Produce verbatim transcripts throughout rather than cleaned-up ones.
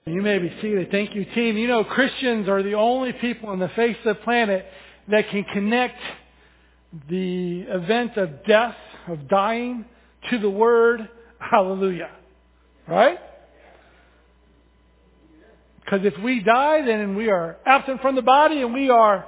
You may be seated. Thank you, team. You know, Christians are the only people on the face of the planet that can connect the event of death, of dying, to the word hallelujah. Right? Because if we die, then we are absent from the body and we are...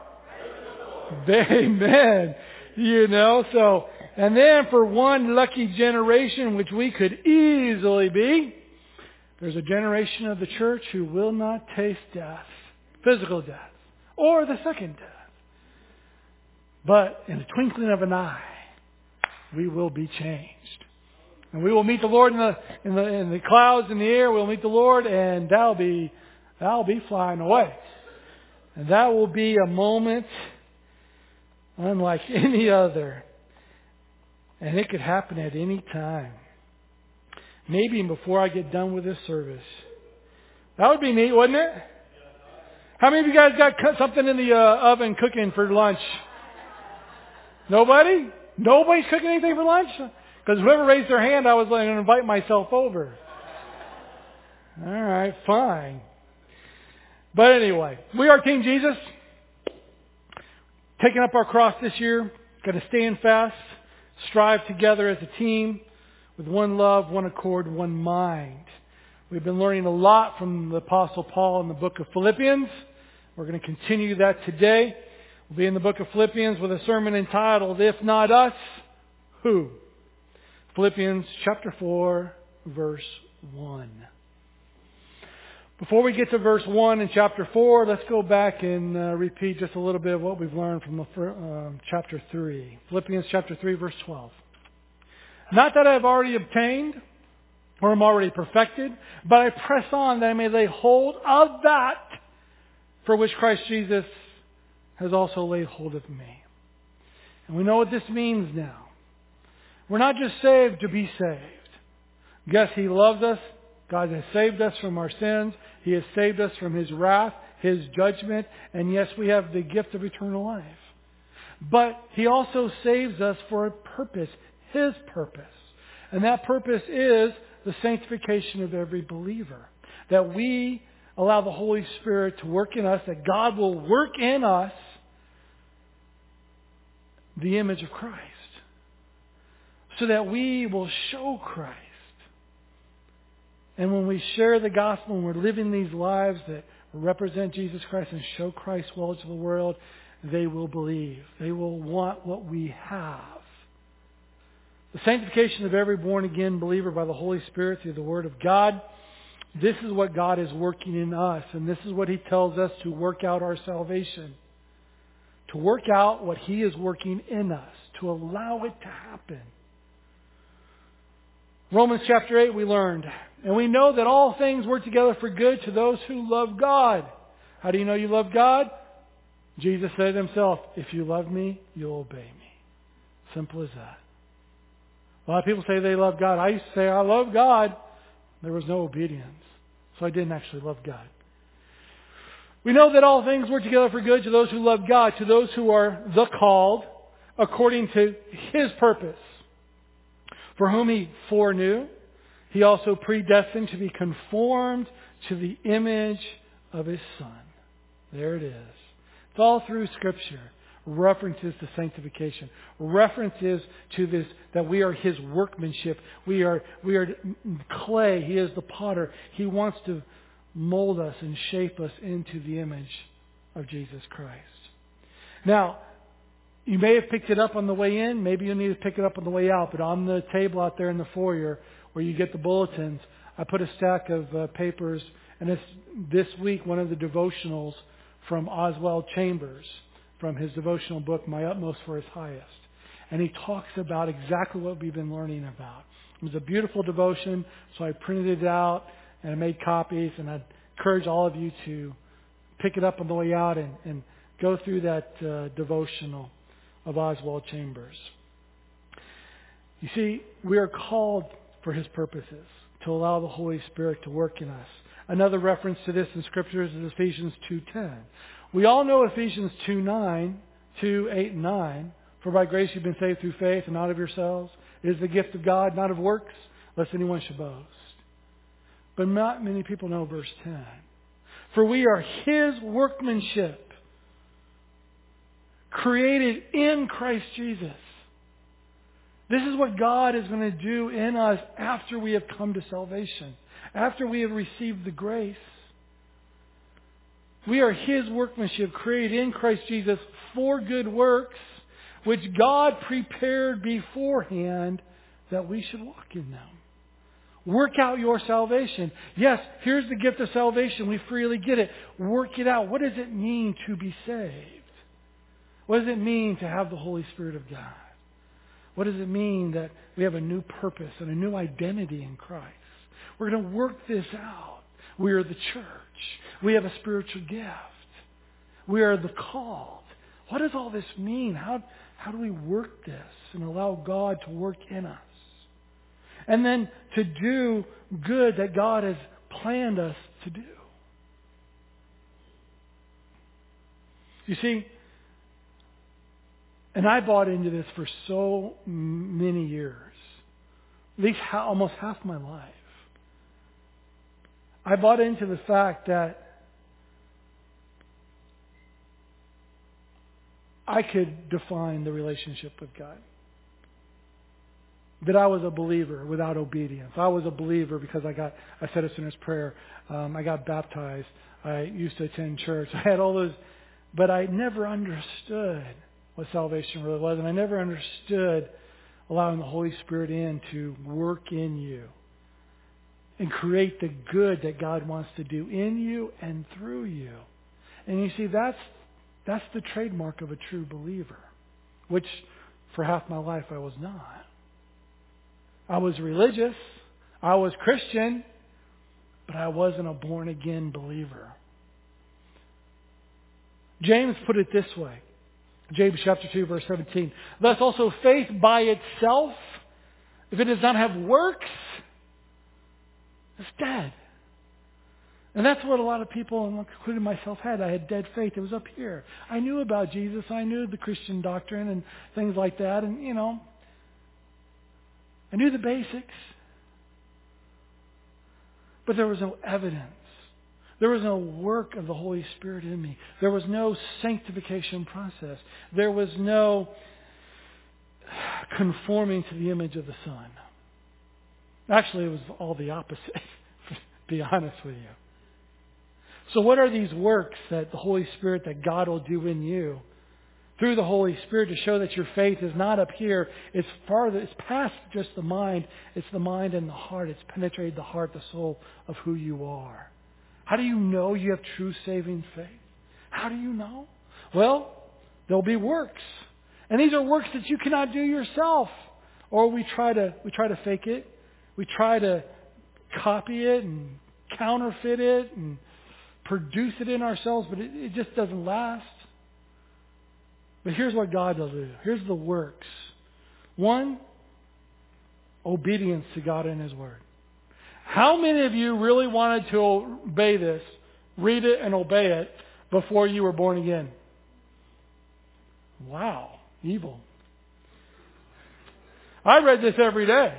Amen. You know, so... And then for one lucky generation, which we could easily be... There's a generation of the church who will not taste death, physical death, or the second death. But in the twinkling of an eye, we will be changed. And we will meet the Lord in the, in the, in the clouds in the air. We'll meet the Lord, and that'll be, that'll be flying away. And that will be a moment unlike any other. And it could happen at any time. Maybe before I get done with this service. That would be neat, wouldn't it? How many of you guys got something in the uh, oven cooking for lunch? Nobody? Nobody's cooking anything for lunch? Because whoever raised their hand, I was going to invite myself over. All right, fine. But anyway, we are Team Jesus. Taking up our cross this year. Going to stand fast. Strive together as a team. With one love, one accord, one mind. We've been learning a lot from the Apostle Paul in the book of Philippians. We're going to continue that today. We'll be in the book of Philippians with a sermon entitled, If Not Us, Who? Philippians chapter four, verse one. Before we get to verse one in chapter four, let's go back and uh, repeat just a little bit of what we've learned from the, uh, chapter three. Philippians chapter three, verse twelve. Not that I have already obtained or am already perfected, but I press on that I may lay hold of that for which Christ Jesus has also laid hold of me. And we know what this means now. We're not just saved to be saved. Yes, He loves us. God has saved us from our sins. He has saved us from His wrath, His judgment, and yes, we have the gift of eternal life. But He also saves us for a purpose. His purpose. And that purpose is the sanctification of every believer. That we allow the Holy Spirit to work in us, that God will work in us the image of Christ. So that we will show Christ. And when we share the gospel and we're living these lives that represent Jesus Christ and show Christ well to the world, they will believe. They will want what we have. The sanctification of every born-again believer by the Holy Spirit through the Word of God. This is what God is working in us. And this is what He tells us to work out our salvation. To work out what He is working in us. To allow it to happen. Romans chapter eight we learned. And we know that all things work together for good to those who love God. How do you know you love God? Jesus said Himself, if you love me, you'll obey me. Simple as that. A lot of people say they love God. I used to say, I love God. There was no obedience. So I didn't actually love God. We know that all things work together for good to those who love God, to those who are the called, according to His purpose. For whom He foreknew, He also predestined to be conformed to the image of His Son. There it is. It's all through Scripture. References to sanctification. References to this, that we are His workmanship. We are, we are clay. He is the potter. He wants to mold us and shape us into the image of Jesus Christ. Now, you may have picked it up on the way in. Maybe you'll need to pick it up on the way out. But on the table out there in the foyer where you get the bulletins, I put a stack of uh, papers. And it's this week one of the devotionals from Oswald Chambers, from his devotional book, My Utmost for His Highest. And he talks about exactly what we've been learning about. It was a beautiful devotion, so I printed it out and I made copies, and I encourage all of you to pick it up on the way out and, and go through that uh, devotional of Oswald Chambers. You see, we are called for His purposes, to allow the Holy Spirit to work in us. Another reference to this in Scriptures is Ephesians two ten. We all know Ephesians two nine, two, eight, and nine. For by grace you've been saved through faith and not of yourselves. It is the gift of God, not of works, lest anyone should boast. But not many people know verse ten. For we are His workmanship, created in Christ Jesus. This is what God is going to do in us after we have come to salvation, after we have received the grace. We are His workmanship, created in Christ Jesus for good works, which God prepared beforehand that we should walk in them. Work out your salvation. Yes, here's the gift of salvation. We freely get it. Work it out. What does it mean to be saved? What does it mean to have the Holy Spirit of God? What does it mean that we have a new purpose and a new identity in Christ? We're going to work this out. We are the church. We have a spiritual gift. We are the called. What does all this mean? How, how do we work this and allow God to work in us? And then to do good that God has planned us to do. You see, and I bought into this for so many years, at least ha- almost half my life. I bought into the fact that I could define the relationship with God. That I was a believer without obedience. I was a believer because I got, I said a sinner's prayer. Um, I got baptized. I used to attend church. I had all those, but I never understood what salvation really was. And I never understood allowing the Holy Spirit in to work in you and create the good that God wants to do in you and through you. And you see, that's, that's the trademark of a true believer, which for half my life I was not. I was religious. I was Christian. But I wasn't a born-again believer. James put it this way. James chapter two, verse seventeen. Thus also faith by itself, if it does not have works, is dead. And that's what a lot of people, including myself, had. I had dead faith. It was up here. I knew about Jesus. I knew the Christian doctrine and things like that. And, you know, I knew the basics, but there was no evidence. There was no work of the Holy Spirit in me. There was no sanctification process. There was no conforming to the image of the Son. Actually, it was all the opposite, to be honest with you. So what are these works that the Holy Spirit, that God will do in you through the Holy Spirit to show that your faith is not up here. It's farther, it's past just the mind. It's the mind and the heart. It's penetrated the heart, the soul of who you are. How do you know you have true saving faith? How do you know? Well, there'll be works. And these are works that you cannot do yourself. Or we try to we try to fake it. We try to copy it and counterfeit it and produce it in ourselves, but it, it just doesn't last. But here's what God will do. Here's the works. One, obedience to God and His Word. How many of you really wanted to obey this, read it and obey it, before you were born again? Wow, evil. I read this every day.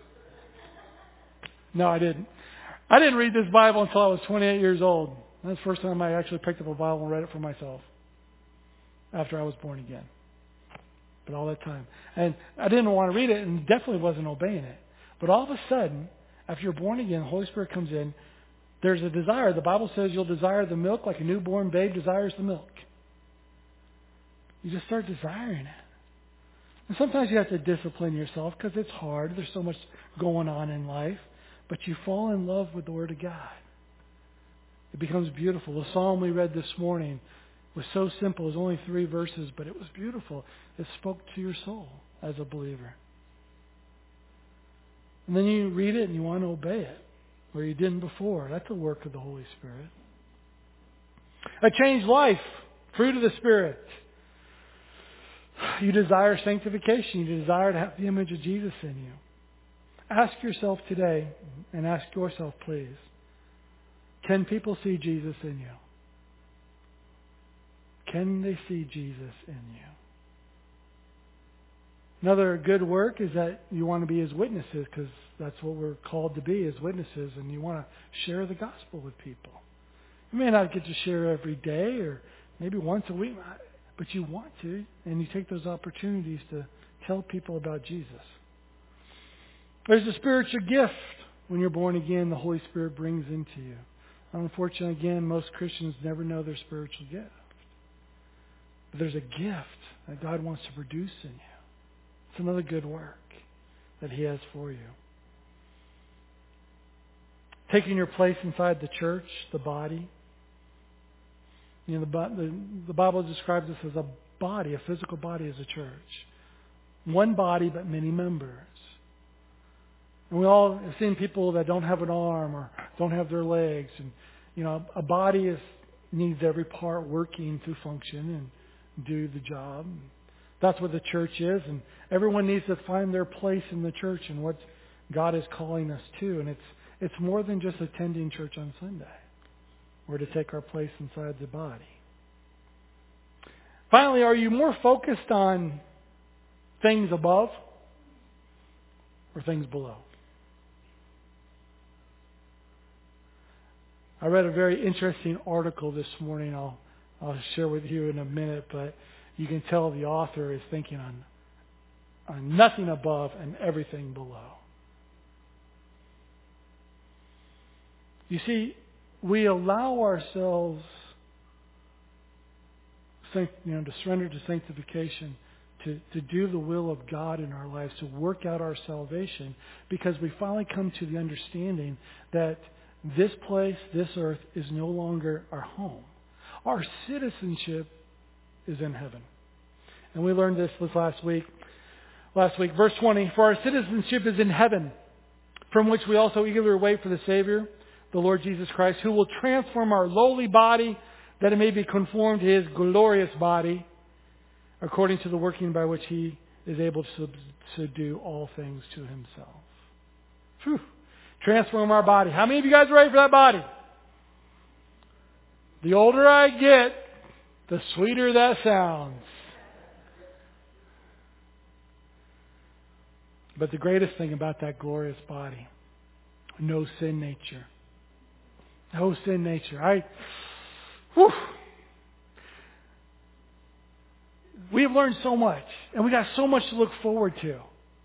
No, I didn't. I didn't read this Bible until I was twenty-eight years old. That's the first time I actually picked up a Bible and read it for myself after I was born again. But all that time. And I didn't want to read it and definitely wasn't obeying it. But all of a sudden, after you're born again, the Holy Spirit comes in, there's a desire. The Bible says you'll desire the milk like a newborn babe desires the milk. You just start desiring it. And sometimes you have to discipline yourself because it's hard. There's so much going on in life. But you fall in love with the Word of God. It becomes beautiful. The psalm we read this morning was so simple. It was only three verses, but it was beautiful. It spoke to your soul as a believer. And then you read it and you want to obey it, where you didn't before. That's the work of the Holy Spirit. A changed life, fruit of the Spirit. You desire sanctification. You desire to have the image of Jesus in you. Ask yourself today, and ask yourself, please, can people see Jesus in you? Can they see Jesus in you? Another good work is that you want to be His witnesses, because that's what we're called to be, as witnesses, and you want to share the gospel with people. You may not get to share every day or maybe once a week, but you want to, and you take those opportunities to tell people about Jesus. There's a spiritual gift when you're born again, the Holy Spirit brings into you. Unfortunately, again, most Christians never know their spiritual gift. But there's a gift that God wants to produce in you. It's another good work that He has for you. Taking your place inside the church, the body. You know, the, the, the Bible describes us as a body, a physical body as a church. One body, but many members. And we all have seen people that don't have an arm or don't have their legs. And, you know, a body is, needs every part working to function and do the job. That's what the church is. And everyone needs to find their place in the church and what God is calling us to. And it's it's more than just attending church on Sunday. We're to take our place inside the body. Finally, are you more focused on things above or things below? I read a very interesting article this morning. I'll I'll share with you in a minute, but you can tell the author is thinking on on nothing above and everything below. You see, we allow ourselves, you know, to surrender to sanctification, to, to do the will of God in our lives, to work out our salvation, because we finally come to the understanding that this place, this earth, is no longer our home. Our citizenship is in heaven. And we learned this this last week. Last week, verse twenty, for our citizenship is in heaven, from which we also eagerly wait for the Savior, the Lord Jesus Christ, who will transform our lowly body, that it may be conformed to His glorious body, according to the working by which He is able to subdue all things to Himself. Whew. Transform our body. How many of you guys are ready for that body? The older I get, the sweeter that sounds. But the greatest thing about that glorious body, no sin nature. No sin nature. I, whew. We've learned so much, and we got so much to look forward to.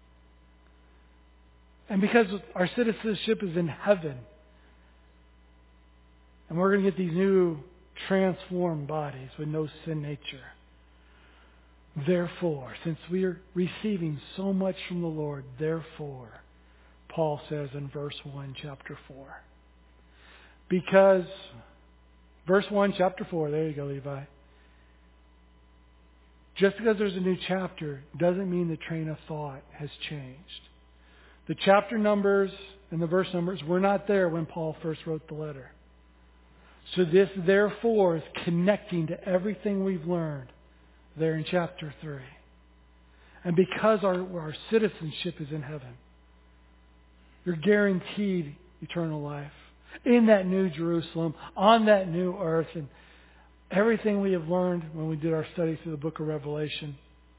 And because our citizenship is in heaven, and we're going to get these new transformed bodies with no sin nature. Therefore, since we are receiving so much from the Lord, therefore, Paul says in verse one, chapter four. Because, verse one, chapter four, there you go, Levi. Just because there's a new chapter doesn't mean the train of thought has changed. The chapter numbers and the verse numbers were not there when Paul first wrote the letter. So this, therefore, is connecting to everything we've learned there in chapter three. And because our, our citizenship is in heaven, you're guaranteed eternal life in that new Jerusalem, on that new earth, and everything we have learned when we did our study through the book of Revelation.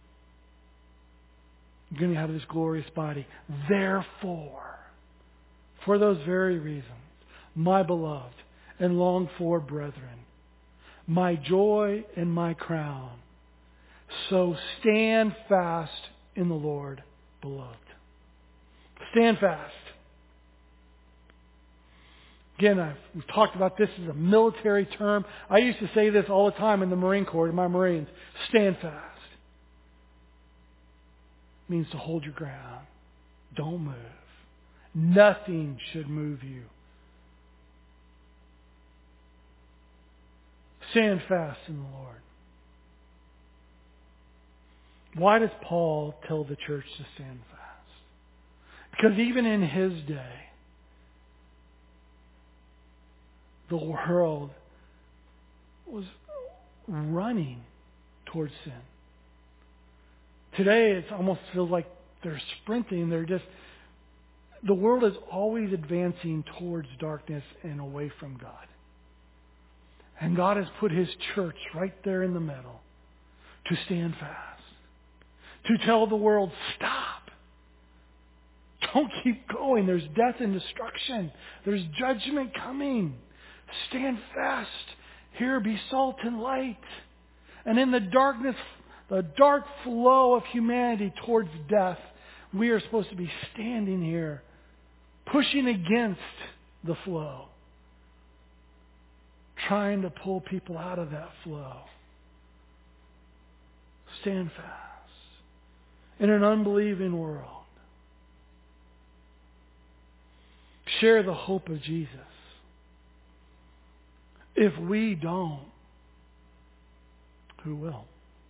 You're going to have this glorious body. Therefore, for those very reasons, my beloved and longed for brethren, my joy and my crown, so stand fast in the Lord, beloved. Stand fast. Again, I've, we've talked about this as a military term. I used to say this all the time in the Marine Corps, to my Marines. Stand fast. It means to hold your ground. Don't move. Nothing should move you. Stand fast in the Lord. Why does Paul tell the church to stand fast? Because even in his day, the world was running towards sin. Today, it almost feels like they're sprinting. They're just, the world is always advancing towards darkness and away from God. And God has put His church right there in the middle to stand fast, to tell the world, stop. Don't keep going. There's death and destruction. There's judgment coming. Stand fast. Here, be salt and light. And in the darkness, the dark flow of humanity towards death, we are supposed to be standing here, pushing against the flow, trying to pull people out of that flow. Stand fast in an unbelieving world. Share the hope of Jesus. If we don't, who will?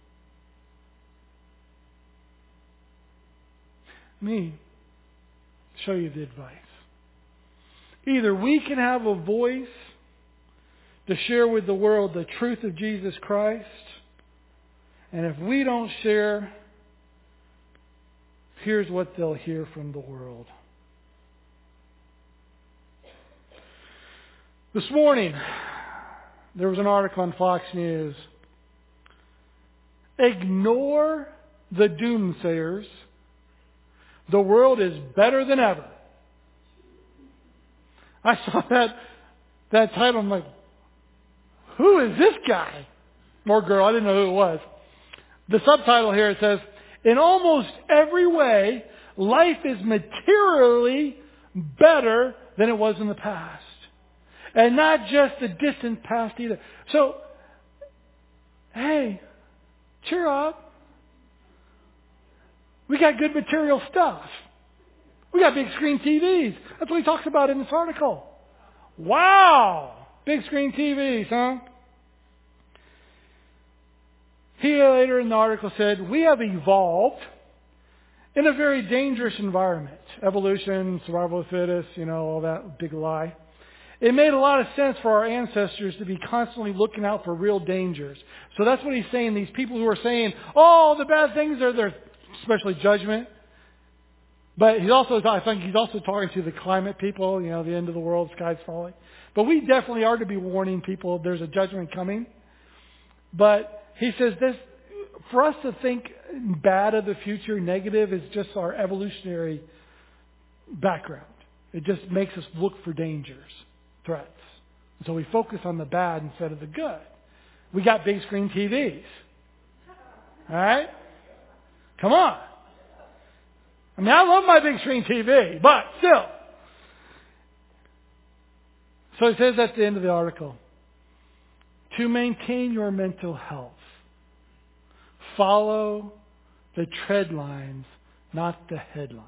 Me, show you the advice. Either we can have a voice to share with the world the truth of Jesus Christ, and if we don't share, here's what they'll hear from the world. This morning, there was an article on Fox News. Ignore the doomsayers. The world is better than ever. I saw that that title. I'm like, who is this guy? Or girl, I didn't know who it was. The subtitle here, it says, in almost every way, life is materially better than it was in the past. And not just the distant past either. So, hey, cheer up. We got good material stuff. We got big screen T Vs. That's what he talks about in this article. Wow! Big screen T Vs, huh? He later in the article said, we have evolved in a very dangerous environment. Evolution, survival of the fittest, you know, all that big lie. It made a lot of sense for our ancestors to be constantly looking out for real dangers. So that's what he's saying. These people who are saying, oh, the bad things are there, especially judgment. But he's also, I think he's also talking to the climate people, you know, the end of the world, sky's falling. But we definitely are to be warning people there's a judgment coming. But he says this, for us to think bad of the future, negative, is just our evolutionary background. It just makes us look for dangers, threats. So we focus on the bad instead of the good. We got big screen T Vs. All right? Come on. I mean, I love my big screen T V, but still. So it says at the end of the article, to maintain your mental health, follow the tread lines, not the headlines.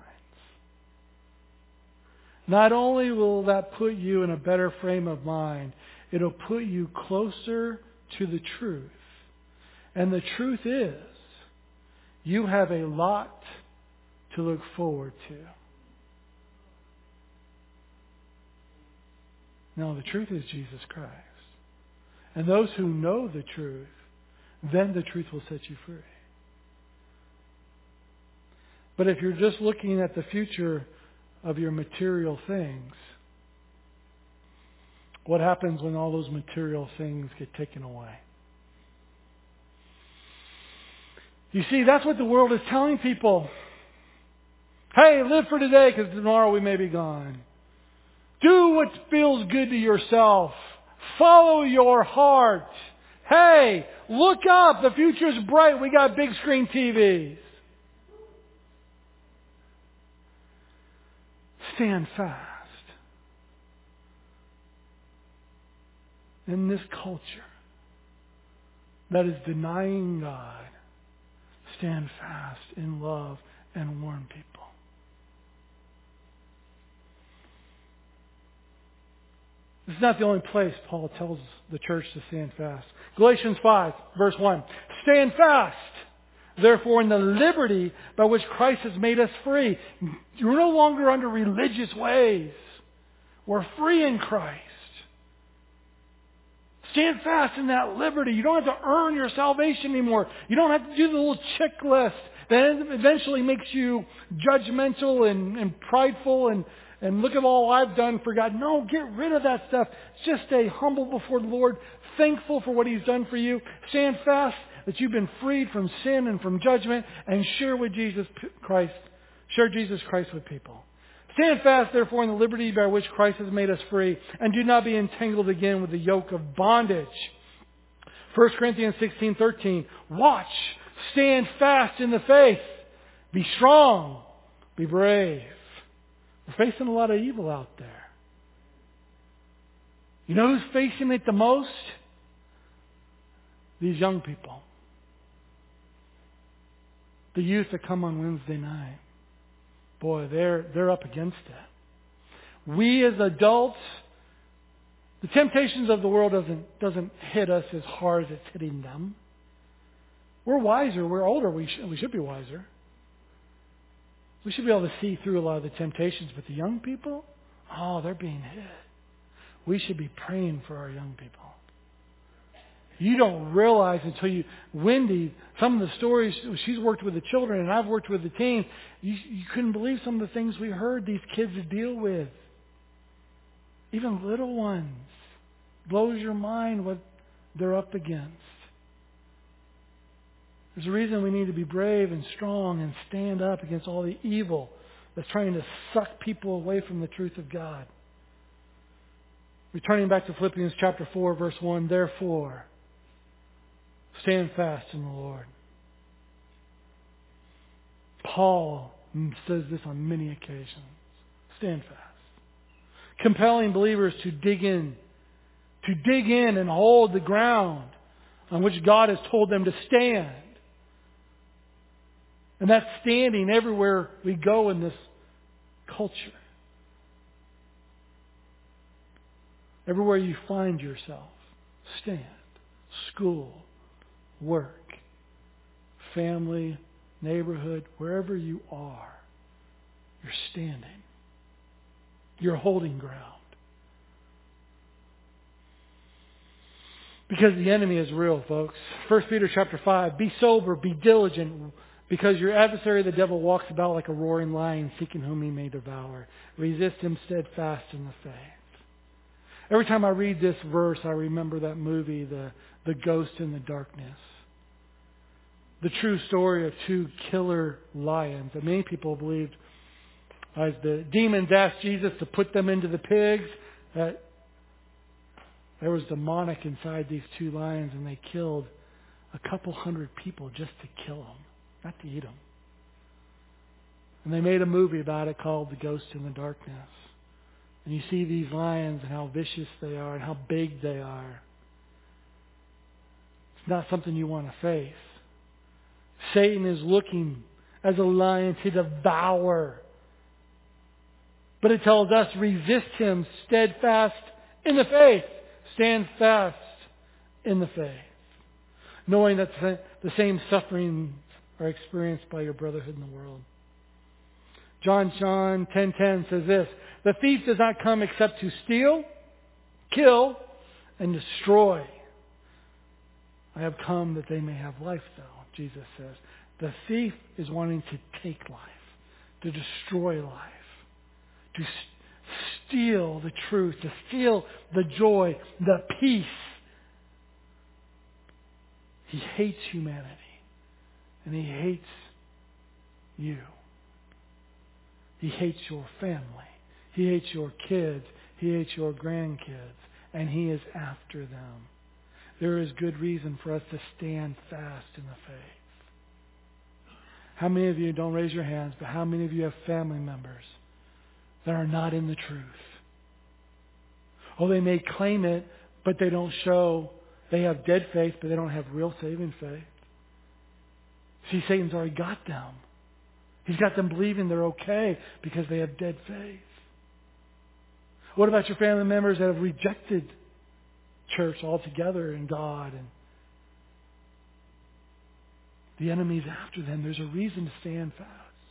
Not only will that put you in a better frame of mind, it'll put you closer to the truth. And the truth is, you have a lot to look forward to. Now, the truth is Jesus Christ. And those who know the truth, then the truth will set you free. But if you're just looking at the future of your material things, what happens when all those material things get taken away? You see, that's what the world is telling people. Hey, live for today because tomorrow we may be gone. Do what feels good to yourself. Follow your heart. Hey, look up. The future's bright. We got big screen T Vs. Stand fast. In this culture that is denying God, stand fast in love and warn people. This is not the only place Paul tells the church to stand fast. Galatians five, verse one. Stand fast, therefore, in the liberty by which Christ has made us free. You're no longer under religious ways. We're free in Christ. Stand fast in that liberty. You don't have to earn your salvation anymore. You don't have to do the little checklist that eventually makes you judgmental and, and prideful and And look at all I've done for God. No, get rid of that stuff. Just stay humble before the Lord, thankful for what He's done for you. Stand fast. that you've been freed from sin and from judgment, and share with Jesus Christ, share Jesus Christ with people. Stand fast, therefore, in the liberty by which Christ has made us free, and do not be entangled again with the yoke of bondage. First Corinthians sixteen thirteen. Watch, stand fast in the faith, be strong, be brave. We're facing a lot of evil out there. You know who's facing it the most? These young people. The youth that come on Wednesday night. Boy, they're they're up against it. We as adults, the temptations of the world doesn't doesn't hit us as hard as it's hitting them. We're wiser. We're older. We should, we should be wiser. We should be able to see through a lot of the temptations. But the young people, oh, they're being hit. We should be praying for our young people. You don't realize until you, Wendy, some of the stories, she's worked with the children and I've worked with the teens. You, you couldn't believe some of the things we heard these kids deal with. Even little ones. Blows your mind what they're up against. There's a reason we need to be brave and strong and stand up against all the evil that's trying to suck people away from the truth of God. Returning back to Philippians chapter four, verse one, therefore, stand fast in the Lord. Paul says this on many occasions. Stand fast. Compelling believers to dig in. To dig in and hold the ground on which God has told them to stand. And that's standing everywhere we go in this culture. Everywhere you find yourself, stand. School, work, family, neighborhood, wherever you are, you're standing. You're holding ground. Because the enemy is real, folks. First Peter chapter five, be sober, be diligent, because your adversary the devil walks about like a roaring lion, seeking whom he may devour. Resist him steadfast in the faith. Every time I read this verse, I remember that movie, The, the Ghost in the Darkness. The true story of two killer lions that many people believed, as the demons asked Jesus to put them into the pigs, that there was demonic inside these two lions, and they killed a couple hundred people just to kill them, not to eat them. And they made a movie about it called The Ghost in the Darkness. And you see these lions and how vicious they are and how big they are. It's not something you want to face. Satan is looking as a lion to devour. But it tells us, resist him steadfast in the faith. Stand fast in the faith. Knowing that the same sufferings are experienced by your brotherhood in the world. John John ten ten says this, the thief does not come except to steal, kill, and destroy. I have come that they may have life, though, Jesus says. The thief is wanting to take life, to destroy life, to steal the truth, to steal the joy, the peace. He hates humanity, and he hates you. He hates your family. He hates your kids. He hates your grandkids. And he is after them. There is good reason for us to stand fast in the faith. How many of you, don't raise your hands, but how many of you have family members that are not in the truth? Oh, they may claim it, but they don't show. They have dead faith, but they don't have real saving faith. See, Satan's already got them. He's got them believing they're okay because they have dead faith. What about your family members that have rejected church altogether and God? And the enemy's after them. There's a reason to stand fast.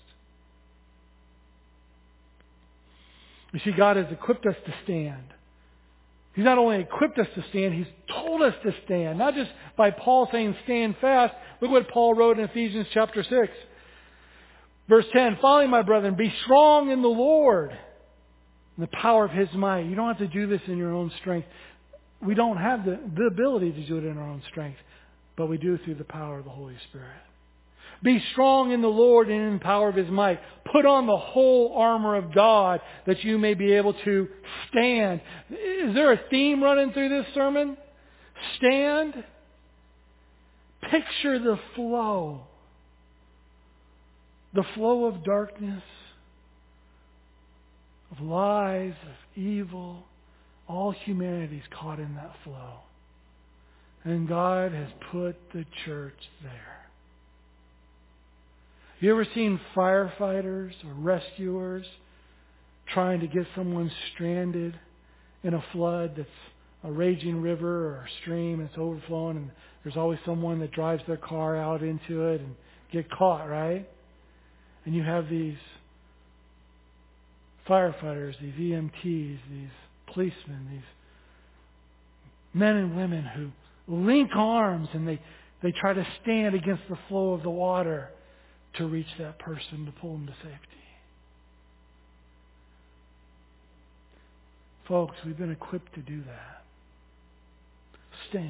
You see, God has equipped us to stand. He's not only equipped us to stand, He's told us to stand. Not just by Paul saying stand fast. Look what Paul wrote in Ephesians chapter six. Verse ten, finally, my brethren, be strong in the Lord and the power of His might. You don't have to do this in your own strength. We don't have the, the ability to do it in our own strength. but we do through the power of the Holy Spirit. Be strong in the Lord and in the power of His might. Put on the whole armor of God that you may be able to stand. Is there a theme running through this sermon? Stand. Picture the flow. The flow of darkness, of lies, of evil. All humanity's caught in that flow. And God has put the church there. You ever seen firefighters or rescuers trying to get someone stranded in a flood that's a raging river or a stream and it's overflowing, and there's always someone that drives their car out into it and get caught, right? And you have these firefighters, these E M Ts, these policemen, these men and women who link arms and they, they try to stand against the flow of the water to reach that person, to pull them to safety. Folks, we've been equipped to do that. Stand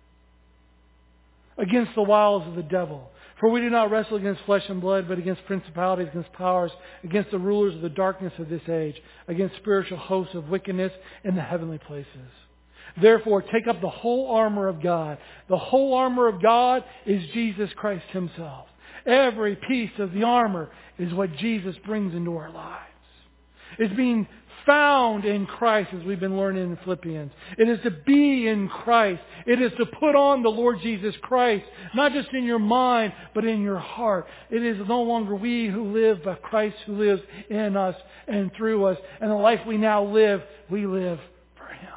against the wiles of the devil. For we do not wrestle against flesh and blood, but against principalities, against powers, against the rulers of the darkness of this age, against spiritual hosts of wickedness in the heavenly places. Therefore, take up the whole armor of God. The whole armor of God is Jesus Christ Himself. Every piece of the armor is what Jesus brings into our lives. It's being found in Christ, as we've been learning in Philippians. It is to be in Christ. It is to put on the Lord Jesus Christ, not just in your mind, but in your heart. It is no longer we who live, but Christ who lives in us and through us. And the life we now live, we live for Him.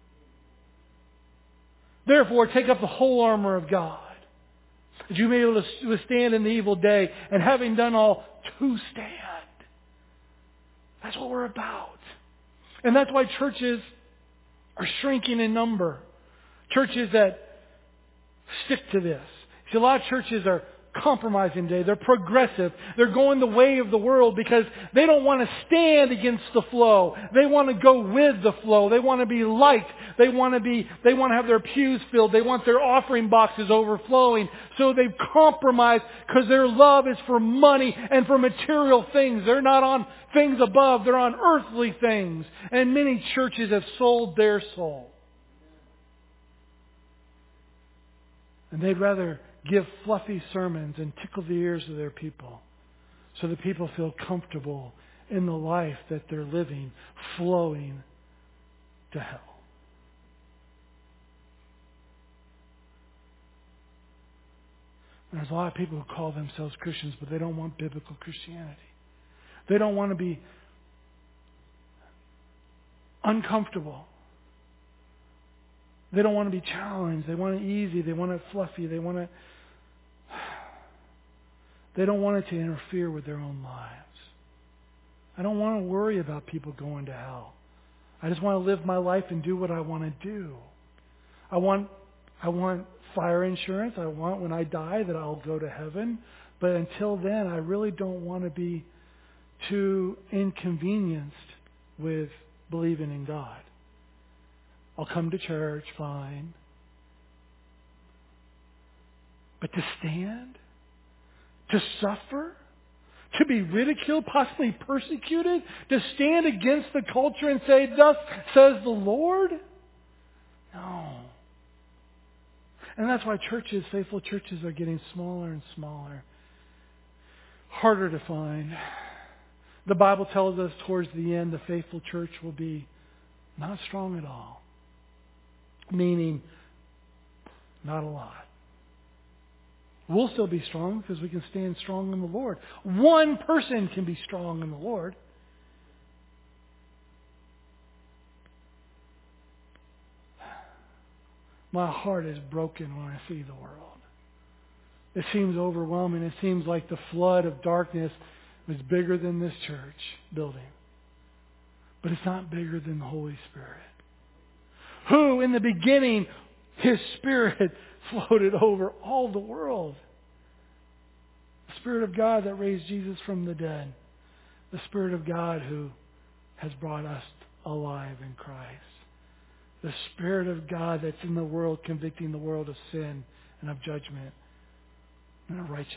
Therefore, take up the whole armor of God, that you may be able to withstand in the evil day, and having done all, to stand. That's what we're about. And that's why churches are shrinking in number. Churches that stick to this. See, a lot of churches are compromising today. They're progressive. They're going the way of the world because they don't want to stand against the flow. They want to go with the flow. They want to be liked. They want to be, they want to have their pews filled. They want their offering boxes overflowing. So they've compromised because their love is for money and for material things. They're not on things above. They're on earthly things. And many churches have sold their soul. And they'd rather give fluffy sermons and tickle the ears of their people so that people feel comfortable in the life that they're living, flowing to hell. There's a lot of people who call themselves Christians, but they don't want biblical Christianity. They don't want to be uncomfortable. They don't want to be challenged. They want it easy. They want it fluffy. They want it... They don't want it to interfere with their own lives. I don't want to worry about people going to hell. I just want to live my life and do what I want to do. I want, I want fire insurance. I want when I die that I'll go to heaven. But until then, I really don't want to be too inconvenienced with believing in God. I'll come to church, fine. But to stand? To suffer? To be ridiculed, possibly persecuted? To stand against the culture and say, thus says the Lord? No. And that's why churches, faithful churches, are getting smaller and smaller. Harder to find. The Bible tells us towards the end the faithful church will be not strong at all. Meaning, not a lot. We'll still be strong because we can stand strong in the Lord. One person can be strong in the Lord. My heart is broken when I see the world. It seems overwhelming. It seems like the flood of darkness is bigger than this church building. But it's not bigger than the Holy Spirit. Who, in the beginning, His Spirit floated over all the world. The Spirit of God that raised Jesus from the dead. The Spirit of God who has brought us alive in Christ. The Spirit of God that's in the world convicting the world of sin and of judgment and of righteousness.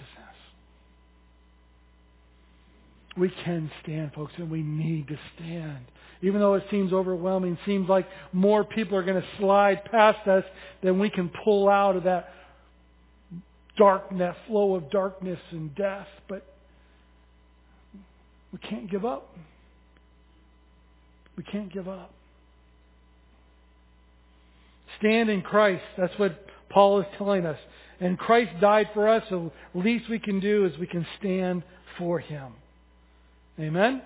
We can stand, folks, and we need to stand. Even though it seems overwhelming, seems like more people are going to slide past us than we can pull out of that dark, that flow of darkness and death. But we can't give up. We can't give up. Stand in Christ. That's what Paul is telling us. And Christ died for us, so the least we can do is we can stand for Him. Amen?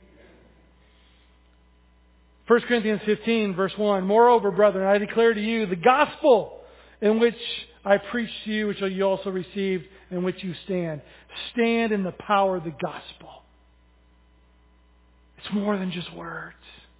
First Corinthians fifteen, verse one. Moreover, brethren, I declare to you the gospel in which I preached to you, which you also received, in which you stand. Stand in the power of the gospel. It's more than just words.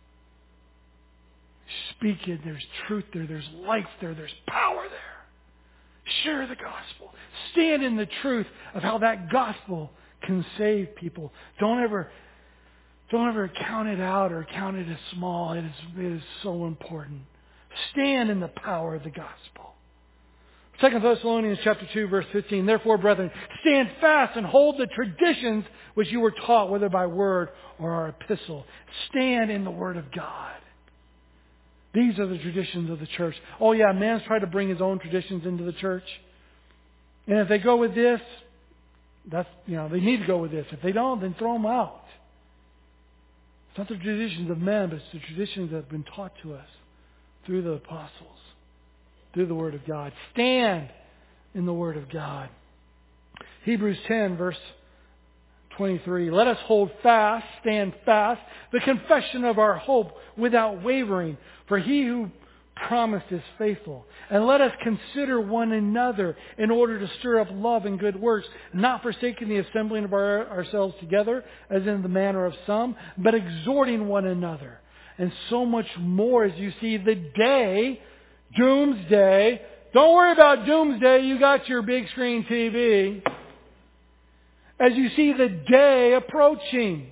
Speak it. There's truth there. There's life there. There's power there. Share the gospel. Stand in the truth of how that gospel can save people. Don't ever, don't ever count it out or count it as small. It is, it is so important. Stand in the power of the gospel. Second Thessalonians chapter two, verse fifteen. Therefore, brethren, stand fast and hold the traditions which you were taught, whether by word or our epistle. Stand in the word of God. These are the traditions of the church. Oh yeah, man's tried to bring his own traditions into the church. And if they go with this, that's, you know, they need to go with this. If they don't, then throw them out. It's not the traditions of men, but it's the traditions that have been taught to us through the apostles, through the Word of God. Stand in the Word of God. Hebrews ten, verse twenty-three. Let us hold fast, stand fast, the confession of our hope without wavering. For He who promised is faithful. And let us consider one another in order to stir up love and good works, not forsaking the assembling of our, ourselves together, as in the manner of some, but exhorting one another. And so much more as you see the day, doomsday. Don't worry about doomsday. You got your big screen T V. As you see the day approaching,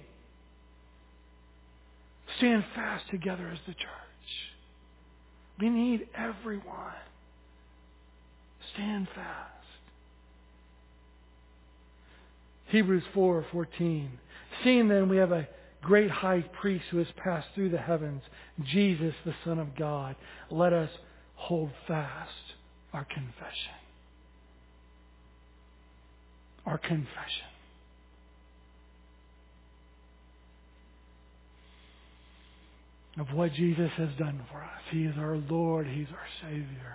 stand fast together as the church. We need everyone. Stand fast. Hebrews four fourteen. Seeing then we have a great high priest who has passed through the heavens, Jesus, the Son of God, let us hold fast our confession. Our confession. Of what Jesus has done for us. He is our Lord. He's our Savior.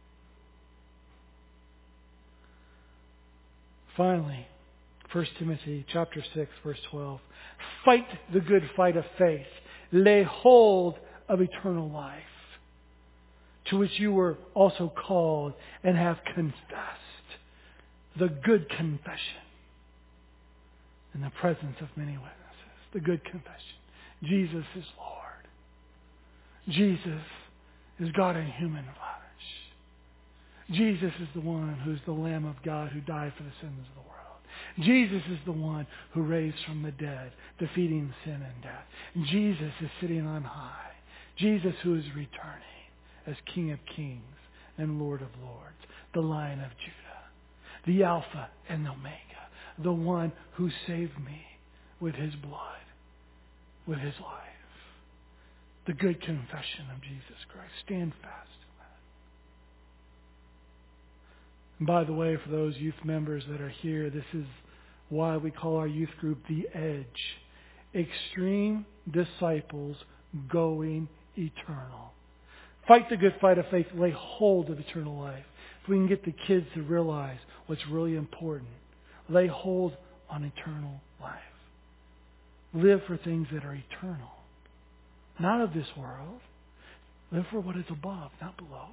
Finally, First Timothy chapter six, verse twelve. Fight the good fight of faith. Lay hold of eternal life, to which you were also called and have confessed the good confession in the presence of many witnesses. The good confession. Jesus is Lord. Jesus is God in human flesh. Jesus is the one who's the Lamb of God who died for the sins of the world. Jesus is the one who raised from the dead, defeating sin and death. Jesus is sitting on high. Jesus who is returning as King of kings and Lord of lords, the Lion of Judah, the Alpha and the Omega, the one who saved me with His blood, with His life. The good confession of Jesus Christ. Stand fast in that. And by the way, for those youth members that are here, this is why we call our youth group The Edge. Extreme disciples going eternal. Fight the good fight of faith. Lay hold of eternal life. If we can get the kids to realize what's really important. Lay hold on eternal life. Live for things that are eternal. Not of this world. Live for what is above, not below.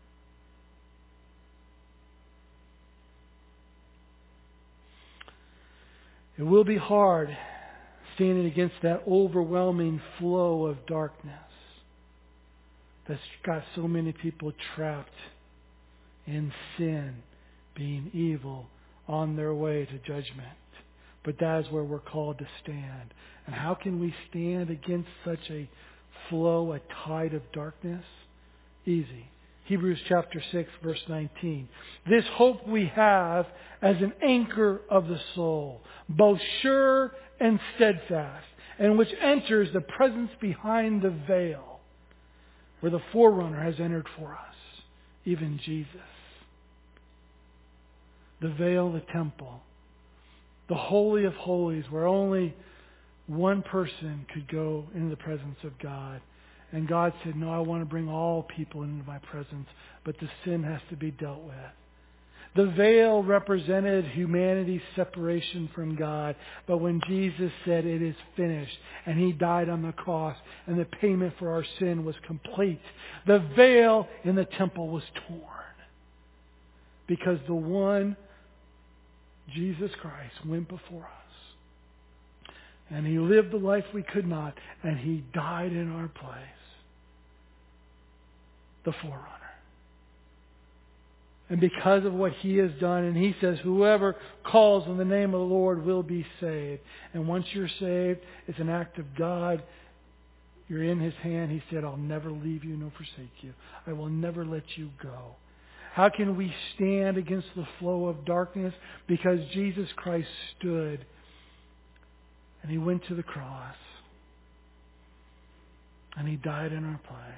It will be hard standing against that overwhelming flow of darkness that's got so many people trapped in sin, being evil, on their way to judgment. But that is where we're called to stand. And how can we stand against such a flow, a tide of darkness? Easy. Hebrews chapter six, verse nineteen. This hope we have as an anchor of the soul, both sure and steadfast, and which enters the presence behind the veil, where the forerunner has entered for us, even Jesus. The veil, the temple, the Holy of Holies, where only one person could go into the presence of God. And God said, no, I want to bring all people into my presence, but the sin has to be dealt with. The veil represented humanity's separation from God. But when Jesus said, it is finished, and He died on the cross, and the payment for our sin was complete, the veil in the temple was torn. Because the one, Jesus Christ, went before us. And He lived the life we could not, and He died in our place. The forerunner. And because of what He has done, and He says, whoever calls on the name of the Lord will be saved. And once you're saved, it's an act of God. You're in His hand. He said, I'll never leave you nor forsake you. I will never let you go. How can we stand against the flow of darkness? Because Jesus Christ stood and He went to the cross and He died in our place.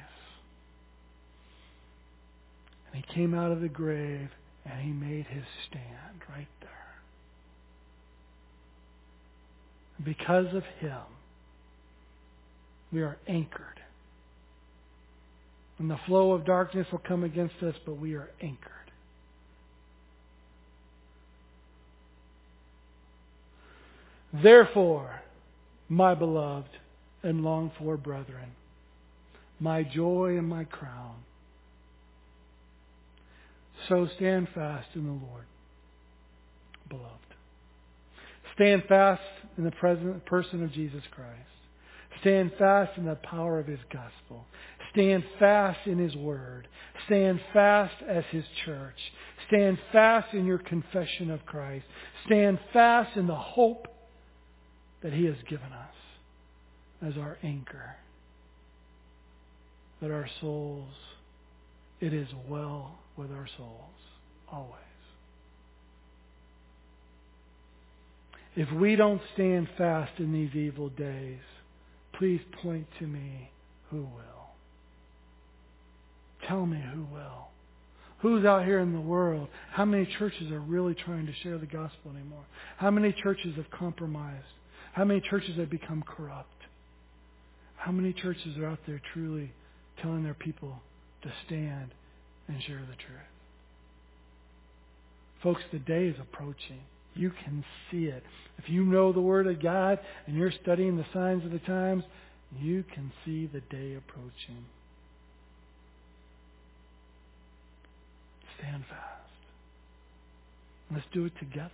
And He came out of the grave and He made His stand right there. And because of Him, we are anchored. And the flow of darkness will come against us, but we are anchored. Therefore, my beloved and longed for brethren, my joy and my crown, so stand fast in the Lord, beloved. Stand fast in the present person of Jesus Christ. Stand fast in the power of His gospel. Stand fast in His word. Stand fast as His church. Stand fast in your confession of Christ. Stand fast in the hope that He has given us as our anchor. That our souls, it is well with our souls, always. If we don't stand fast in these evil days, please point to me who will. Tell me who will. Who's out here in the world? How many churches are really trying to share the gospel anymore? How many churches have compromised? How many churches have become corrupt? How many churches are out there truly telling their people to stand and share the truth? Folks, the day is approaching. You can see it. If you know the Word of God and you're studying the signs of the times, you can see the day approaching. Stand fast. Let's do it together.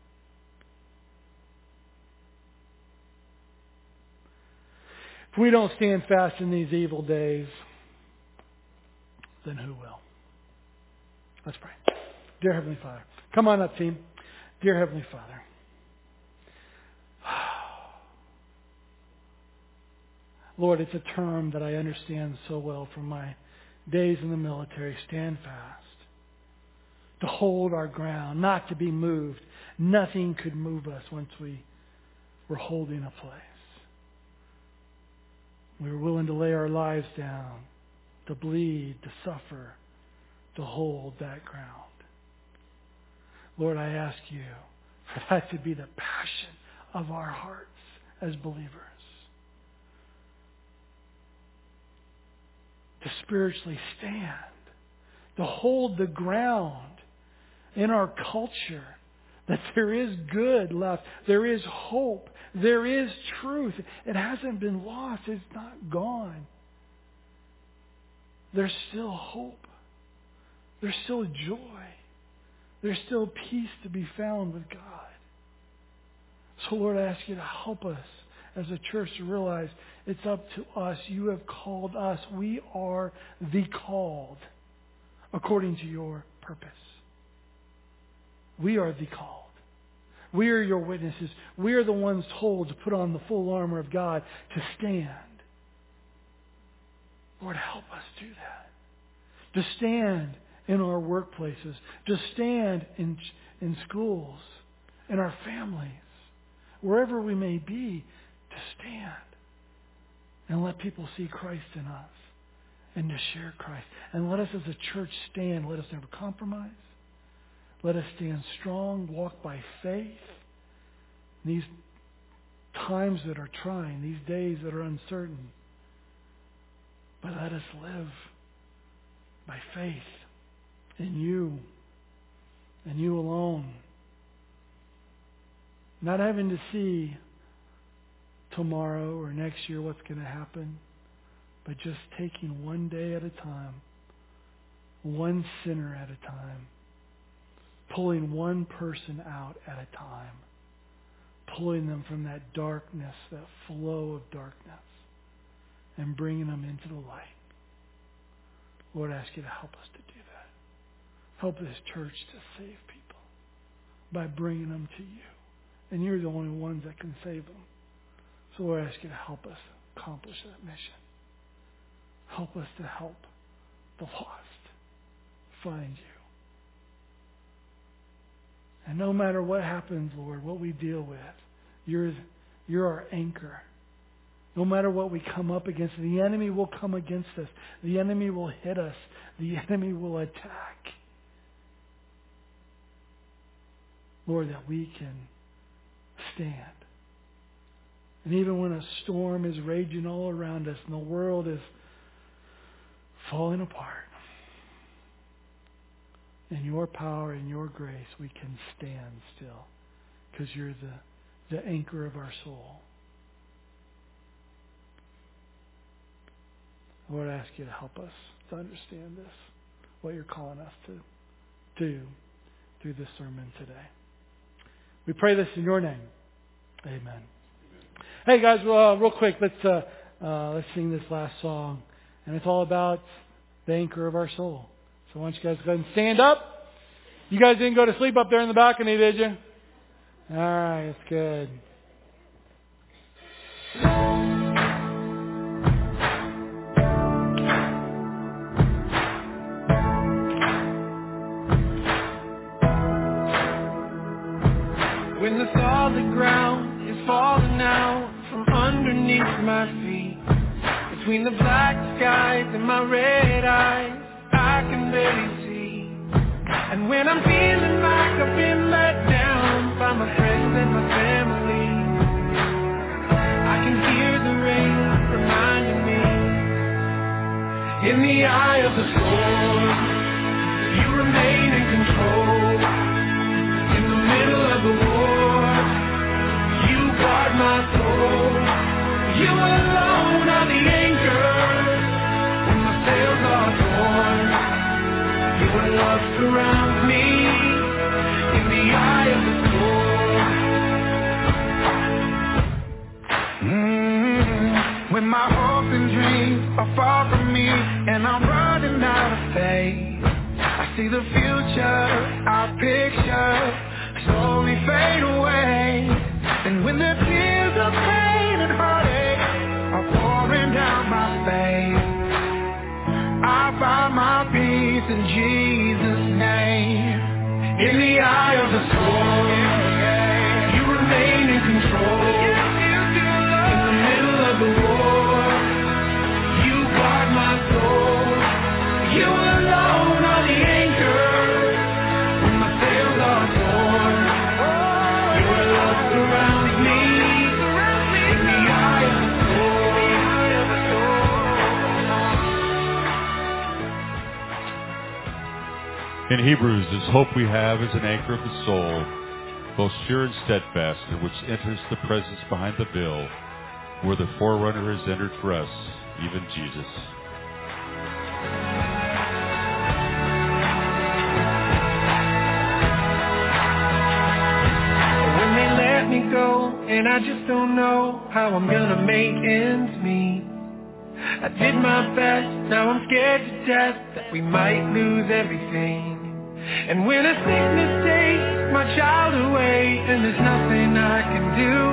If we don't stand fast in these evil days, then who will? Let's pray. Dear Heavenly Father, come on up, team. Dear Heavenly Father, Lord, it's a term that I understand so well from my days in the military. Stand fast. To hold our ground, not to be moved. Nothing could move us once we were holding a place. We were willing to lay our lives down, to bleed, to suffer, to hold that ground. Lord, I ask you for that to be the passion of our hearts as believers. To spiritually stand, to hold the ground in our culture, that there is good left, there is hope, there is truth. It hasn't been lost, it's not gone. There's still hope. There's still joy. There's still peace to be found with God. So Lord, I ask you to help us as a church to realize it's up to us. You have called us. We are the called according to your purpose. We are the called. We are your witnesses. We are the ones told to put on the full armor of God to stand. Lord, help us do that. to stand in our workplaces, to stand in, in schools, in our families, wherever we may be, to stand and let people see Christ in us and to share Christ. And let us as a church stand. Let us never compromise. Let us stand strong, walk by faith. These times that are trying, these days that are uncertain. But let us live by faith in you and you alone. Not having to see tomorrow or next year what's going to happen, but just taking one day at a time, one sinner at a time, pulling one person out at a time, pulling them from that darkness, that flow of darkness, and bringing them into the light. Lord, I ask you to help us to do that. Help this church to save people by bringing them to you. And you're the only ones that can save them. So Lord, I ask you to help us accomplish that mission. Help us to help the lost find you. And no matter what happens, Lord, what we deal with, you're, you're our anchor. No matter what we come up against, the enemy will come against us. The enemy will hit us. The enemy will attack. Lord, that we can stand. And even when a storm is raging all around us and the world is falling apart, in your power and your grace, we can stand still because you're the, the anchor of our soul. Lord, I ask you to help us to understand this, what you're calling us to do through this sermon today. We pray this in your name. Amen. Amen. Hey guys, uh, real quick, let's uh, uh, let's sing this last song, and it's all about the anchor of our soul. So why don't you guys go ahead and stand up? You guys didn't go to sleep up there in the balcony, did you? All right, that's good. When the solid ground is falling out from underneath my feet, between the black skies and my red eyes, I can barely see. And when I'm feeling like I've been let down by my friends and my family, I can hear the rain reminding me, in the eye of the storm, you remain in control. In the middle of the war, you guard my soul. You alone are the anchor when my sails are torn. Your love surrounds me in the eye of the storm. Mm-hmm. When my hopes and dreams are far from me and I'm running out of faith, I see the future, our picture slowly fade away. And when the tears of pain and heartache are pouring down my face, I find my peace in Jesus' name. In the eye of the storm, you remain in control. In the middle of the war, you guard my soul. You alone are the anchor when my sails are torn. Your love surrounds me in the eye of the storm. In Hebrews, this hope we have is an anchor of the soul, both sure and steadfast, in which enters the presence behind the veil, where the forerunner has entered for us, even Jesus. When they let me go, and I just don't know how I'm gonna make ends meet. I did my best, now I'm scared to death that we might lose everything. And when a sickness takes my child away and there's nothing I can do,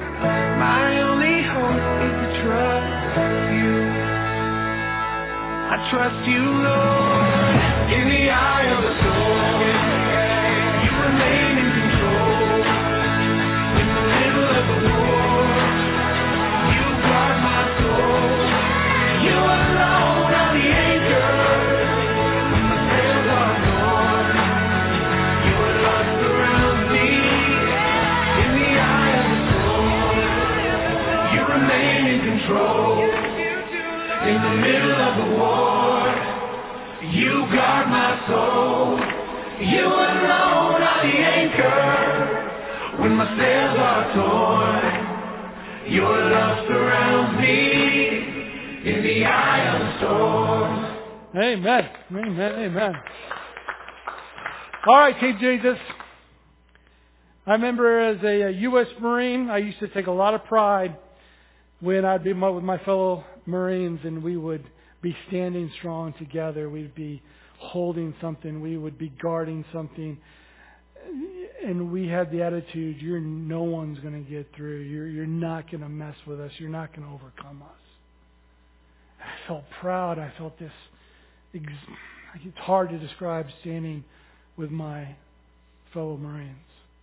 my only hope is to trust you. I trust you, Lord. In the eye of the storm, you remain in control. In the middle of the war, you guard my soul. You alone are the anchor. When the sails are gone, your love surrounds me. In the eye of the storm, you remain in control. In the middle of the war, you guard my soul. You alone are the anchor. When my sails are torn, your love surrounds me. In the eye of the storm. Amen. Amen. Amen. All right, Team Jesus. I remember as a U S Marine, I used to take a lot of pride when I'd be with my fellow Marines and we would be standing strong together. We'd be holding something. We would be guarding something. And we had the attitude, you're no one's going to get through. You're, you're not going to mess with us. You're not going to overcome us. I felt proud. I felt this. Ex- it's hard to describe standing with my fellow Marines.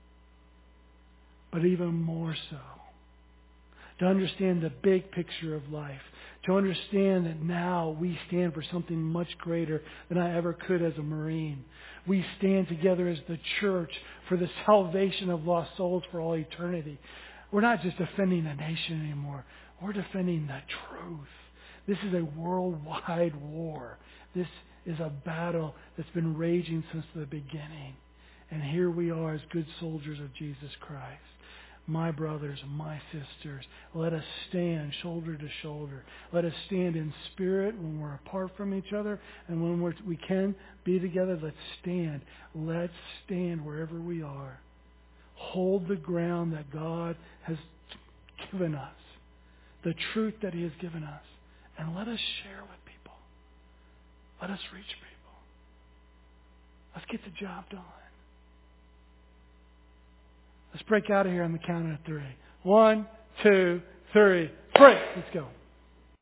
But even more so, to understand the big picture of life, to understand that now we stand for something much greater than I ever could as a Marine. We stand together as the church for the salvation of lost souls for all eternity. We're not just defending a nation anymore. We're defending the truth. This is a worldwide war. This is a battle that's been raging since the beginning. And here we are as good soldiers of Jesus Christ. My brothers, my sisters, let us stand shoulder to shoulder. Let us stand in spirit when we're apart from each other. And when we're, we can be together, let's stand. Let's stand wherever we are. Hold the ground that God has given us. The truth that He has given us. And let us share with people. Let us reach people. Let's get the job done. Let's break out of here on the count of three. One, two, three. Break. Let's go.